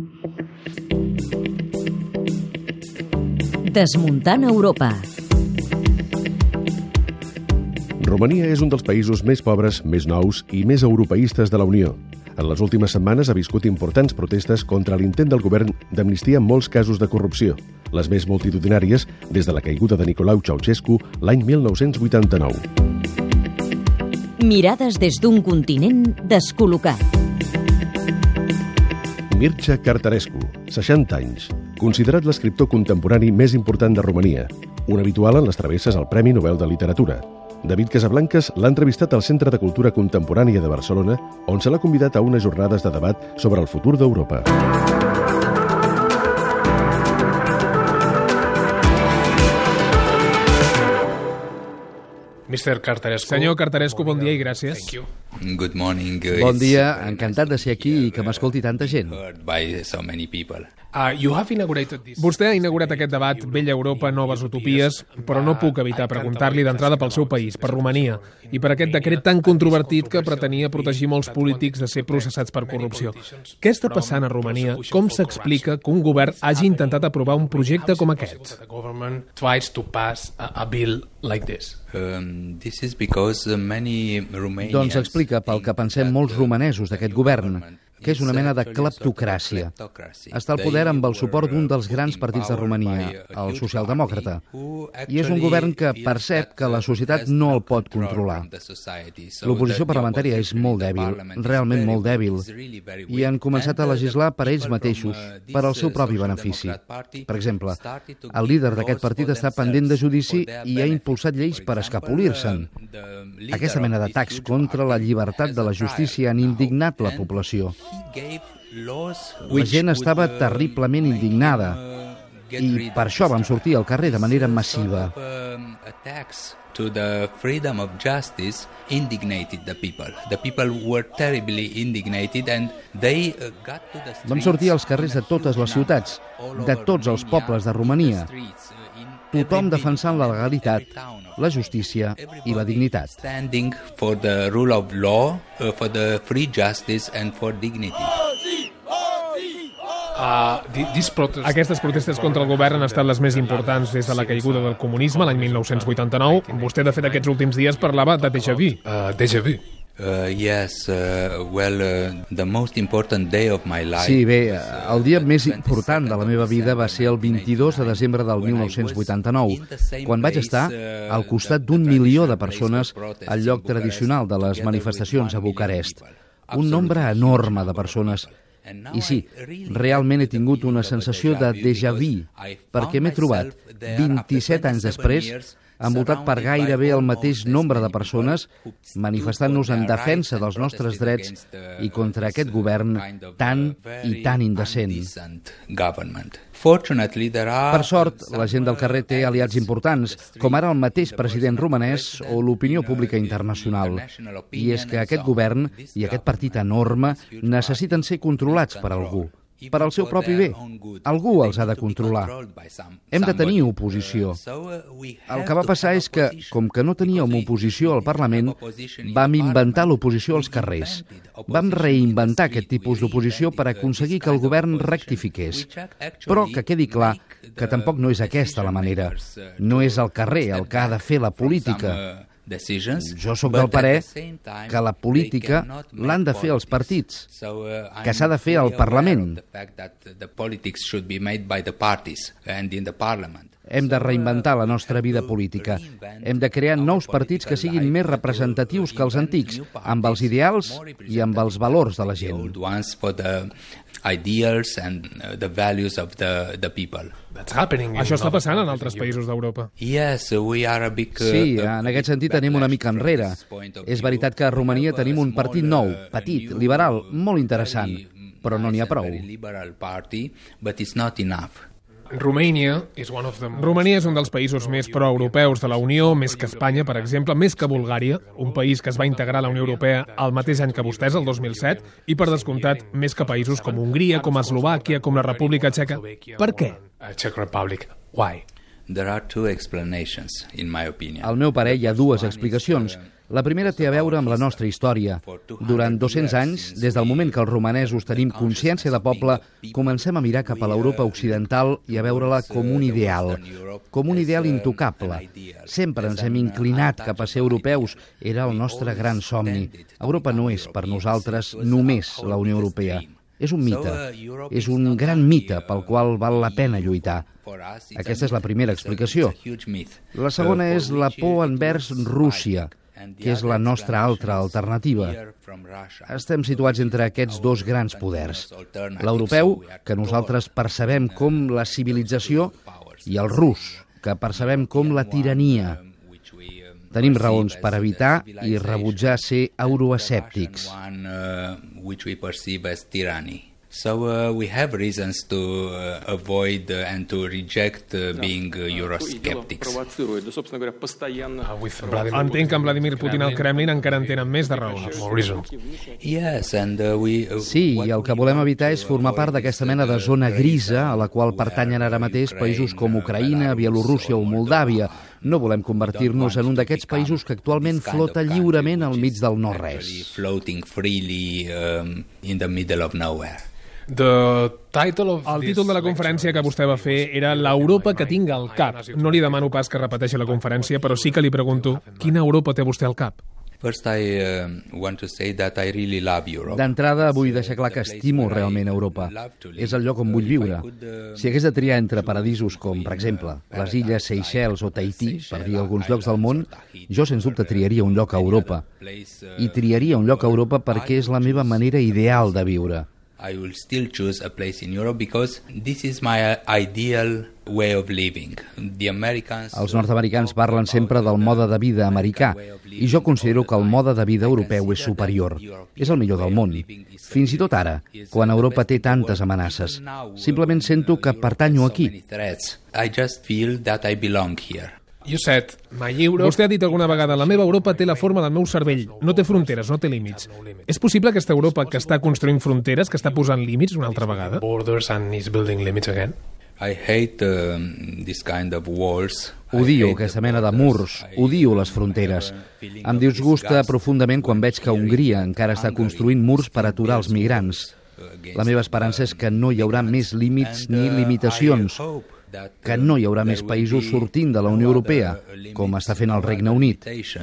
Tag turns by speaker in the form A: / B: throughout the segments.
A: Desmuntant Europa.
B: Romania és un dels països més pobres, més nous i més europeistes de la Unió. En les últimes setmanes ha viscut importants protestes contra l'intent del govern d'amnistiar molts casos de corrupció, les més multitudinàries des de la caiguda de Nicolae Ceausescu l'any 1989.
A: Mirades des d'un continent descol·locat.
B: Mircea Cartarescu, 60 anys, considerat l'escriptor contemporani més important de Romania, un habitual en les travesses al Premi Nobel de Literatura. David Casablancas l'ha entrevistat al Centre de Cultura Contemporània de Barcelona, on se l'ha convidat a unes jornades de debat sobre el futur d'Europa.
C: Mr. Cartarescu.
D: Senyor Cartarescu, bon dia i gràcies.
C: Good morning.
E: Bon dia, encantat de ser aquí i que m'escolti tanta gent.
D: Vostè ha inaugurat aquest debat Vella Europa, Noves Utopies, però no puc evitar preguntar-li d'entrada pel seu país, per Romania, i per aquest decret tan controvertit que pretenia protegir molts polítics de ser processats per corrupció. Què està passant a Romania? Com s'explica que un govern hagi intentat aprovar un projecte com aquest?
E: Doncs explica pel que pensem molts romanesos d'aquest govern, que és una mena de cleptocràcia. Està al poder amb el suport d'un dels grans partits de Romania, el socialdemòcrata, i és un govern que percep que la societat no el pot controlar. L'oposició parlamentària és molt dèbil, realment molt dèbil, i han començat a legislar per ells mateixos, per al seu propi benefici. Per exemple, el líder d'aquest partit està pendent de judici i ha impulsat lleis per escapolir-se'n. Aquesta mena d'atacs contra la llibertat de la justícia han indignat la població. La gent estava terriblement indignada i per això vam sortir al carrer de manera massiva. Vam sortir als carrers de totes les ciutats, de tots els pobles de Romania, tothom defensant la legalitat, la justícia i la dignitat.
D: Aquestes protestes contra el govern han estat les més importants des de la caiguda del comunisme l'any 1989. Vostè, de fet, aquests últims dies parlava de déjà vu.
E: Sí, bé, el dia més important de la meva vida va ser el 22 de desembre del 1989, quan vaig estar al costat d'1 milió de persones al lloc tradicional de les manifestacions a Bucarest. Un nombre enorme de persones. I sí, realment he tingut una sensació de déjà vu, perquè m'he trobat 27 anys després envoltat per gairebé el mateix nombre de persones manifestant-nos en defensa dels nostres drets i contra aquest govern tan i tan indecent. Per sort, la gent del carrer té aliats importants, com ara el mateix president romanès o l'opinió pública internacional. I és que aquest govern i aquest partit enorme necessiten ser controlats per algú, per al seu propi bé. Algú els ha de controlar. Hem de tenir oposició. El que va passar és que, com que no teníem oposició al Parlament, vam inventar l'oposició als carrers. Vam reinventar aquest tipus d'oposició per aconseguir que el govern rectifiqués. Però que quedi clar que tampoc no és aquesta la manera. No és el carrer el que ha de fer la política. Jo sóc del parer que la política l'han de fer els partits, que s'ha de fer al Parlament. Hem de reinventar la nostra vida política. Hem de crear nous partits que siguin més representatius que els antics, amb els ideals i amb els valors de la gent.
D: Això està passant en altres països d'Europa.
E: Sí, en aquest sentit tenim una mica enrere. És veritat que a Romania tenim un partit nou, petit, liberal, molt interessant, però no n'hi ha prou.
D: Romania és un dels països més proeuropeus de la Unió, més que Espanya, per exemple, més que Bulgària, un país que es va integrar a la Unió Europea el mateix any que vostès, el 2007, i per descomptat més que països com Hongria, com Eslovàquia, com la República Txeca. Per què?
C: Czech Republic. Why?
E: Al meu parer hi ha dues explicacions. La primera té a veure amb la nostra història. Durant 200 anys, des del moment que els romanesos tenim consciència de poble, comencem a mirar cap a l'Europa occidental i a veure-la com un ideal intocable. Sempre ens hem inclinat cap a ser europeus, era el nostre gran somni. Europa no és per nosaltres només la Unió Europea. És un mite, és un gran mite pel qual val la pena lluitar. Aquesta és la primera explicació. La segona és la por envers Rússia, que és la nostra altra alternativa. Estem situats entre aquests dos grans poders. L'europeu, que nosaltres percebem com la civilització, i el rus, que percebem com la tirania. Tenim raons per evitar i rebutjar ser euroescèptics.
C: So we have reasons to avoid and to reject being Eurosceptics.
D: Entenc que amb Vladimir Putin al Kremlin encara en tenen més de raons.
C: Yes, and
E: Sí, i el que volem evitar és formar part d'aquesta mena de zona grisa a la qual pertanyen ara mateix països com Ucraïna, Bielorússia o Moldàvia. No volem convertir-nos en un d'aquests països que actualment flota lliurement al mig del no-res.
C: Floating freely in the middle of nowhere.
D: El títol de la conferència que vostè va fer era l'Europa que tinc al cap. No li demano pas que repeteixi la conferència, però sí que li pregunto quina Europa té vostè al cap?
C: First, I want to say that I really love Europe.
E: D'entrada, vull deixar clar que estimo realment Europa. És el lloc on vull viure. Si hagués de triar entre paradisos com, per exemple, les illes Seychelles o Tahití, per dir alguns llocs del món, jo sens dubte triaria un lloc a Europa. I triaria un lloc a Europa perquè és la meva manera ideal de viure.
C: I will still choose a place in Europe because this is my ideal way of living. The Americans...
E: Els nord-americans parlen sempre del mode de vida americà i jo considero que el mode de vida europeu és superior. És el millor del món. Fins i tot ara, quan Europa té tantes amenaces. Simplement sento que pertanyo aquí.
C: I just feel that I belong here.
D: Vostè ha dit alguna vegada, la meva Europa té la forma del meu cervell, no té fronteres, no té límits. És possible aquesta Europa que està construint fronteres, que està posant límits una altra vegada?
C: I hate this kind of walls.
E: Odio aquesta mena de murs, odio les fronteres. Em disgusta profundament quan veig que Hongria encara està construint murs per aturar els migrants. La meva esperança és que no hi haurà més límits ni limitacions, que no hi haurà més països sortint de la Unió Europea, com està fent el Regne Unit.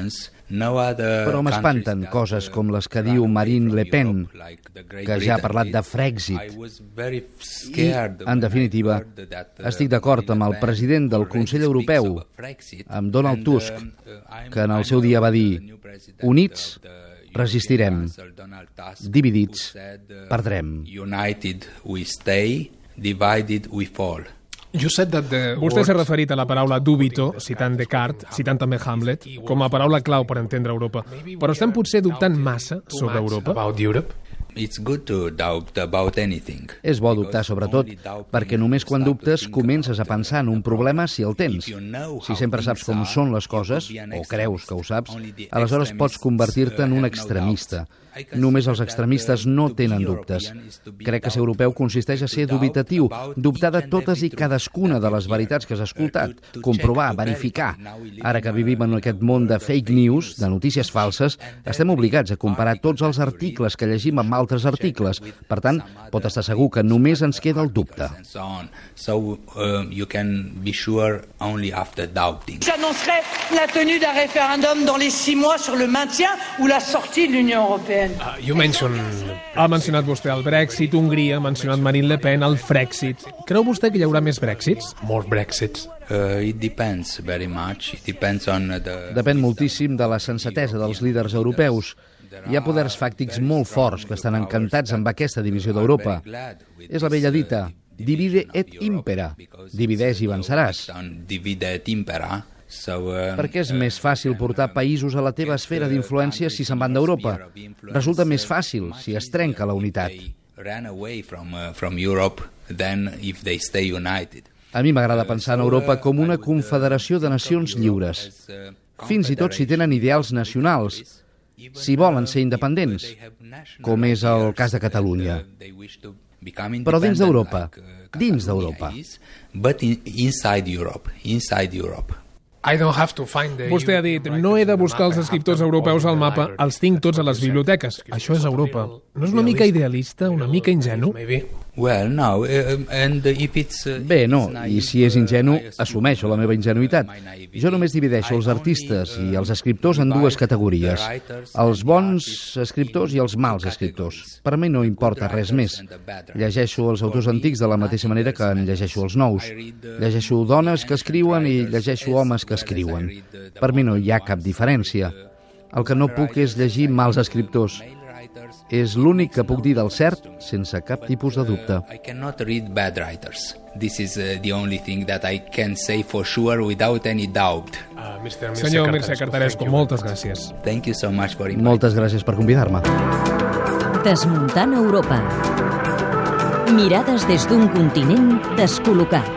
E: Però m'espanten coses com les que diu Marine Le Pen, que ja ha parlat de Frexit. I, en definitiva, estic d'acord amb el president del Consell Europeu, amb Donald Tusk, que en el seu dia va dir: units resistirem, dividits perdrem.
C: United we stay, divided we fall.
D: Vostè s'ha referit a la paraula dubito, citant Descartes, citant també Hamlet, com a paraula clau per entendre Europa. Però estem potser dubtant massa sobre Europa?
C: It's good to doubt about anything.
E: És bo dubtar, sobretot, perquè només quan dubtes comences a pensar en un problema si el tens. Si sempre saps com són les coses, o creus que ho saps, aleshores pots convertir-te en un extremista. Només els extremistes no tenen dubtes. Crec que ser europeu consisteix a ser dubitatiu, dubtar de totes i cadascuna de les veritats que has escoltat, comprovar, verificar. Ara que vivim en aquest món de fake news, de notícies falses, estem obligats a comparar tots els articles que llegim amb altres articles. Per tant, pot estar segur que només ens queda el dubte.
C: So you can be sure only after doubting.
F: J'annoncerai la tenue d'un référendum dans les 6 mois sur le maintien ou la sortie de l'Union européenne.
D: Ha mencionat vostè el Brexit, Hongria, ha mencionat Marine Le Pen, el Frexit. Creu vostè que hi haurà més Brexits?
C: More Brexits? It depends very much. It depends on the...
E: Depèn moltíssim de la sensatesa dels líders europeus. Hi ha poders fàctics molt forts que estan encantats amb aquesta divisió d'Europa. És la vella dita: divide et impera. Divideix i venceràs.
C: Divide et impera.
E: Perquè és més fàcil portar països a la teva esfera d'influència si se'n van d'Europa. Resulta més fàcil si es trenca la unitat. A mi m'agrada pensar en Europa com una confederació de nacions lliures, fins i tot si tenen ideals nacionals, si volen ser independents, com és el cas de Catalunya. Però dins d'Europa, dins d'Europa.
C: But inside Europe.
D: Vostè ha dit, no he de buscar els escriptors europeus al mapa, els tinc tots a les biblioteques. Això és Europa. No és una mica idealista, una mica ingenu?
C: Well, no, and if it's...
E: Bé, no, i si és ingenu, assumeixo la meva ingenuïtat. Jo només divideixo els artistes i els escriptors en dues categories. Els bons escriptors i els mals escriptors. Per a mi no importa res més. Llegeixo els autors antics de la mateixa manera que en llegeixo els nous. Llegeixo dones que escriuen i llegeixo homes que escriuen. Per mi no hi ha cap diferència. El que no puc és llegir mals escriptors. És l'únic que puc dir del cert sense cap tipus de dubte.
C: I cannot read bad writers. This is the only thing that I can say for sure without any doubt.
D: Senyor Mircea Cartarescu, moltes gràcies.
C: Thank you so much for inviting.
E: Moltes gràcies per convidar-me.
A: Desmuntant Europa. Mirades des d'un continent descol·locat.